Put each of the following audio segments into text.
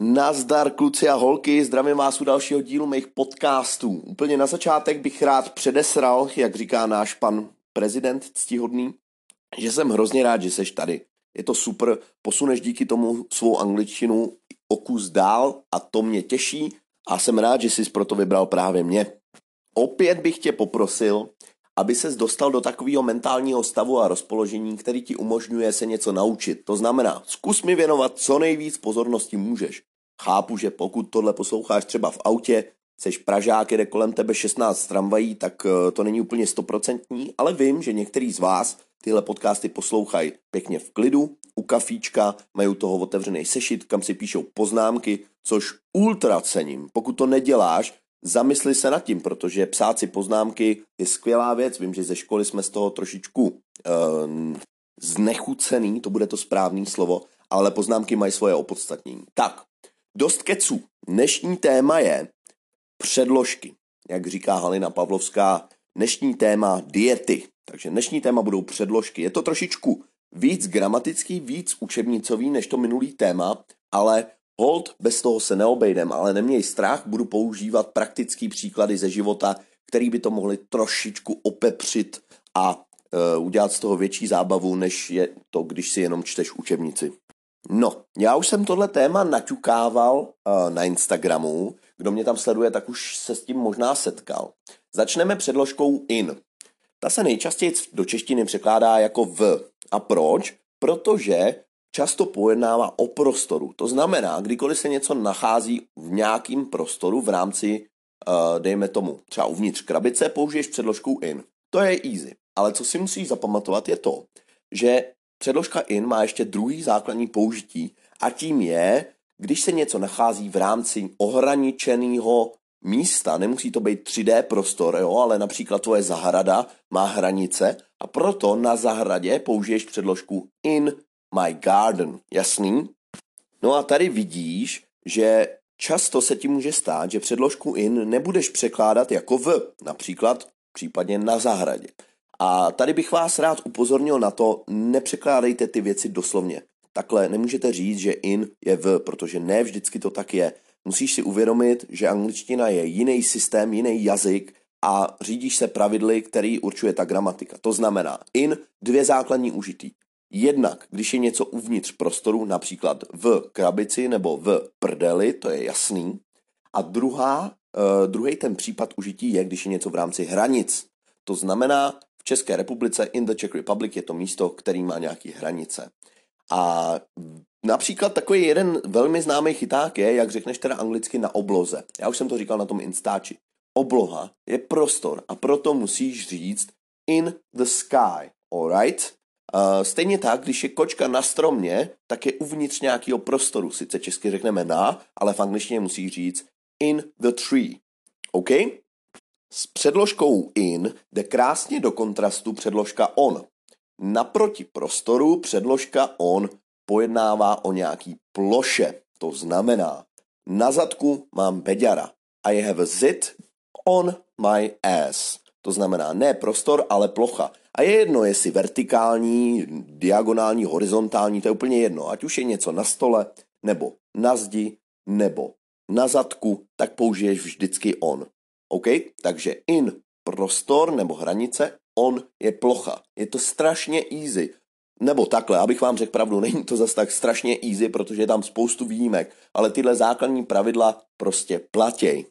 Nazdar kluci a holky, zdravím vás u dalšího dílu mých podcastů. Úplně na začátek bych rád předesral, jak říká náš pan prezident ctihodný, že jsem hrozně rád, že seš tady. Je to super, posuneš díky tomu svou angličtinu o kus dál a to mě těší a jsem rád, že jsi proto vybral právě mě. Opět bych tě poprosil, aby ses dostal do takového mentálního stavu a rozpoložení, který ti umožňuje se něco naučit. To znamená, zkus mi věnovat co nejvíc pozornosti můžeš. Chápu, že pokud tohle posloucháš třeba v autě, seš Pražák, jede kolem tebe 16 tramvají, tak to není úplně 100%, ale vím, že některý z vás tyhle podcasty poslouchají pěkně v klidu, u kafíčka, mají u toho otevřený sešit, kam si píšou poznámky, což ultra cením. Pokud to neděláš, zamysli se nad tím, protože psát si poznámky je skvělá věc. Vím, že ze školy jsme z toho trošičku znechucený, to bude to správné slovo, ale poznámky mají svoje opodstatnění. Tak, dost keců. Dnešní téma je předložky. Jak říká Halina Pavlovská, dnešní téma diety. Takže dnešní téma budou předložky. Je to trošičku víc gramatický, víc učebnicový než to minulý téma, ale hold, bez toho se neobejdem, ale neměj strach, budu používat praktický příklady ze života, který by to mohli trošičku opepřit a udělat z toho větší zábavu, než je to, když si jenom čteš učebnici. No, já už jsem tohle téma naťukával na Instagramu, kdo mě tam sleduje, tak už se s tím možná setkal. Začneme předložkou in. Ta se nejčastěji do češtiny překládá jako v. A proč? Protože často pojednává o prostoru. To znamená, kdykoliv se něco nachází v nějakém prostoru v rámci, dejme tomu, třeba uvnitř krabice, použiješ předložku in. To je easy. Ale co si musíš zapamatovat je to, že předložka in má ještě druhý základní použití a tím je, když se něco nachází v rámci ohraničeného místa, nemusí to být 3D prostor, jo, ale například tvoje zahrada má hranice a proto na zahradě použiješ předložku in my garden. Jasný? No a tady vidíš, že často se ti může stát, že předložku in nebudeš překládat jako v, například případně na zahradě. A tady bych vás rád upozornil na to, nepřekládejte ty věci doslovně. Takhle nemůžete říct, že in je v, protože ne vždycky to tak je. Musíš si uvědomit, že angličtina je jiný systém, jiný jazyk a řídíš se pravidly, který určuje ta gramatika. To znamená in, dvě základní užití. Jednak, když je něco uvnitř prostoru, například v krabici nebo v prdeli, to je jasný. A druhý ten případ užití je, když je něco v rámci hranic. To znamená, v České republice, in the Czech Republic, je to místo, který má nějaké hranice. A například takový jeden velmi známý chyták je, jak řekneš teda anglicky na obloze. Já už jsem to říkal na tom Instači. Obloha je prostor a proto musíš říct in the sky, alright? Stejně tak, když je kočka na stromě, tak je uvnitř nějakého prostoru. Sice česky řekneme na, ale v angličtině musíš říct in the tree. OK? S předložkou in jde krásně do kontrastu předložka on. Naproti prostoru předložka on pojednává o nějaký ploše. To znamená, na zadku mám beďara. I have a zit on my ass. To znamená ne prostor, ale plocha. A je jedno, jestli vertikální, diagonální, horizontální, to je úplně jedno. Ať už je něco na stole, nebo na zdi, nebo na zadku, tak použiješ vždycky on. OK? Takže in prostor nebo hranice, on je plocha. Je to strašně easy. Nebo takhle, abych vám řekl pravdu, není to zas tak strašně easy, protože je tam spoustu výjimek, ale tyhle základní pravidla prostě platěj.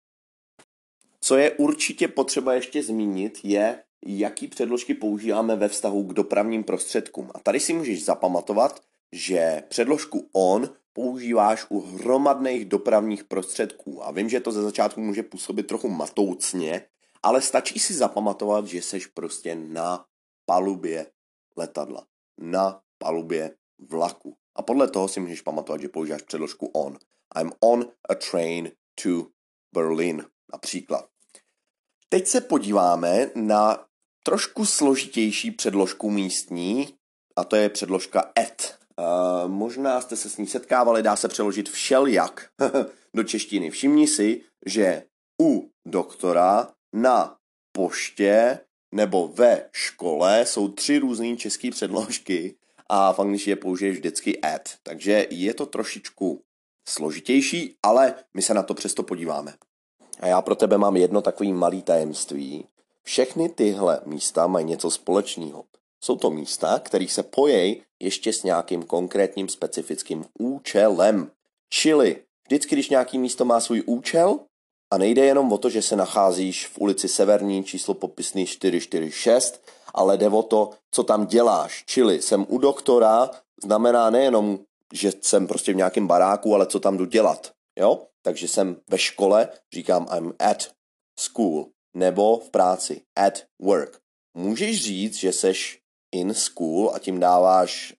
Co je určitě potřeba ještě zmínit, je, jaký předložky používáme ve vztahu k dopravním prostředkům. A tady si můžeš zapamatovat, že předložku on používáš u hromadných dopravních prostředků. A vím, že to ze začátku může působit trochu matoucně, ale stačí si zapamatovat, že seš prostě na palubě letadla, na palubě vlaku. A podle toho si můžeš pamatovat, že používáš předložku on. I'm on a train to Berlin, například. Teď se podíváme na trošku složitější předložku místní, a to je předložka at. Možná jste se s ní setkávali, dá se přeložit všelijak do češtiny. Všimni si, že u doktora, na poště nebo ve škole jsou 3 různé české předložky a v angličtině použiješ vždycky at. Takže je to trošičku složitější, ale my se na to přesto podíváme. A já pro tebe mám jedno takový malý tajemství. Všechny tyhle místa mají něco společného. Jsou to místa, které se pojejí ještě s nějakým konkrétním specifickým účelem. Čili vždycky, když nějaký místo má svůj účel a nejde jenom o to, že se nacházíš v ulici Severní, číslo popisný 446, ale jde o to, co tam děláš. Čili jsem u doktora, znamená nejenom, že jsem prostě v nějakém baráku, ale co tam jdu dělat. Jo? Takže jsem ve škole, říkám I'm at school, nebo v práci, at work. Můžeš říct, že seš in school a tím dáváš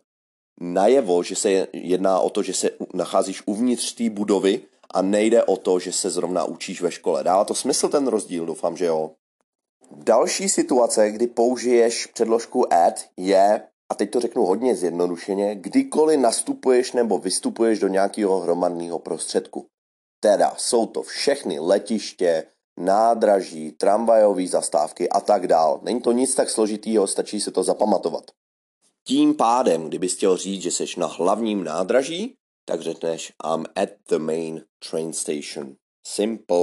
najevo, že se jedná o to, že se nacházíš uvnitř té budovy a nejde o to, že se zrovna učíš ve škole. Dává to smysl ten rozdíl? Doufám, že jo. Další situace, kdy použiješ předložku at, je, a teď to řeknu hodně zjednodušeně, kdykoliv nastupuješ nebo vystupuješ do nějakého hromadného prostředku. Teda jsou to všechny letiště, nádraží, tramvajové zastávky a tak dál. Není to nic tak složitýho, stačí si to zapamatovat. Tím pádem, kdybys chtěl říct, že seš na hlavním nádraží, tak řekneš I'm at the main train station. Simple.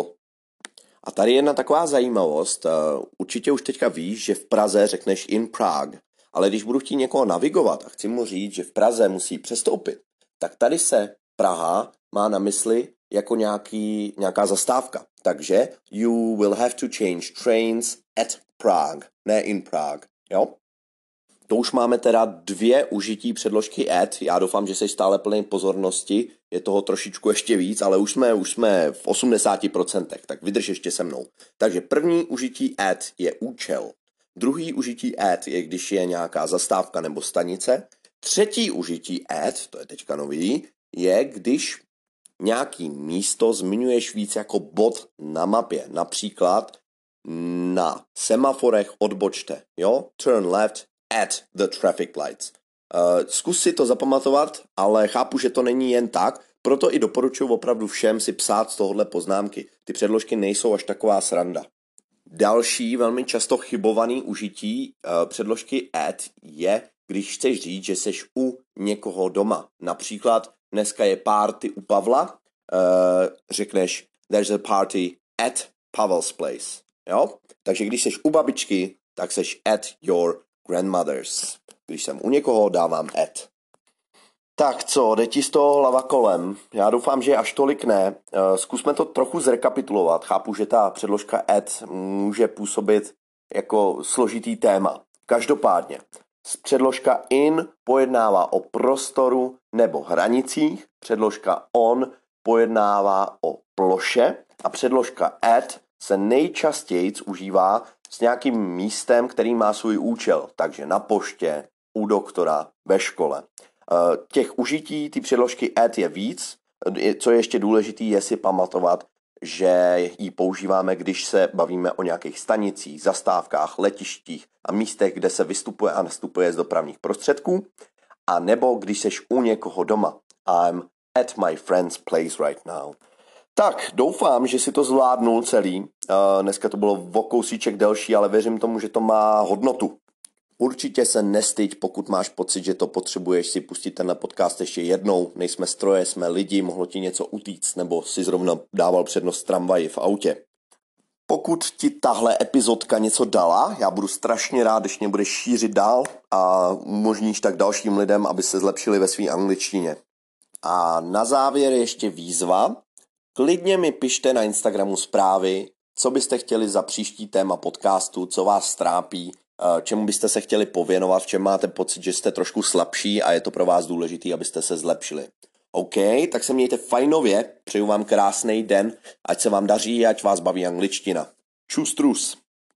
A tady jedna taková zajímavost. Určitě už teďka víš, že v Praze řekneš in Prague, ale když budu chtít někoho navigovat a chci mu říct, že v Praze musí přestoupit, tak tady se Praha má na mysli jako nějaká zastávka. Takže you will have to change trains at Prague, ne in Prague. Jo? To už máme teda 2 užití předložky at. Já doufám, že jsi stále plný pozornosti. Je toho trošičku ještě víc, ale už jsme v 80%, tak vydrž ještě se mnou. Takže první užití at je účel. Druhý užití at je, když je nějaká zastávka nebo stanice. Třetí užití at, to je teďka nový, je, když nějaký místo zmiňuješ víc jako bod na mapě. Například na semaforech odbočte. Jo? Turn left at the traffic lights. Zkus si to zapamatovat, ale chápu, že to není jen tak, proto i doporučuji opravdu všem si psát z tohohle poznámky. Ty předložky nejsou až taková sranda. Další velmi často chybovaný užití předložky at je, když chceš říct, že seš u někoho doma. Například dneska je party u Pavla, řekneš there's a party at Pavel's place. Jo? Takže když seš u babičky, tak seš at your grandmother's. Když jsem u někoho, dávám at. Tak co, jde ti z toho hlava kolem? Já doufám, že až tolik ne. Zkusme to trochu zrekapitulovat. Chápu, že ta předložka at může působit jako složitý téma. Každopádně, předložka in pojednává o prostoru nebo hranicích, předložka on pojednává o ploše a předložka at se nejčastěji užívá s nějakým místem, který má svůj účel. Takže na poště, u doktora, ve škole. Těch užití, ty předložky at je víc. Co je ještě důležité, je si pamatovat, že ji používáme, když se bavíme o nějakých stanicích, zastávkách, letištích a místech, kde se vystupuje a nastupuje z dopravních prostředků. A nebo když seš u někoho doma. I'm at my friend's place right now. Tak, doufám, že si to zvládnul celý. Dneska to bylo o kousíček delší, ale věřím tomu, že to má hodnotu. Určitě se nestyď, pokud máš pocit, že to potřebuješ si pustit tenhle podcast ještě jednou. Nejsme stroje, jsme lidi, mohlo ti něco utíct, nebo si zrovna dával přednost tramvaji v autě. Pokud ti tahle epizodka něco dala, já budu strašně rád, když mě budeš šířit dál a umožníš tak dalším lidem, aby se zlepšili ve své angličtině. A na závěr ještě výzva. Klidně mi pište na Instagramu zprávy, co byste chtěli za příští téma podcastu, co vás trápí, čemu byste se chtěli pověnovat, v čem máte pocit, že jste trošku slabší a je to pro vás důležité, abyste se zlepšili. OK, tak se mějte fajnově, přeju vám krásný den, ať se vám daří, ať vás baví angličtina. Čus trus.